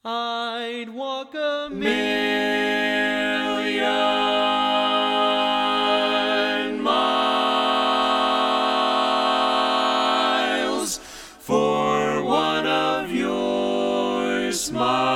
I'd walk a million miles for one of your smiles.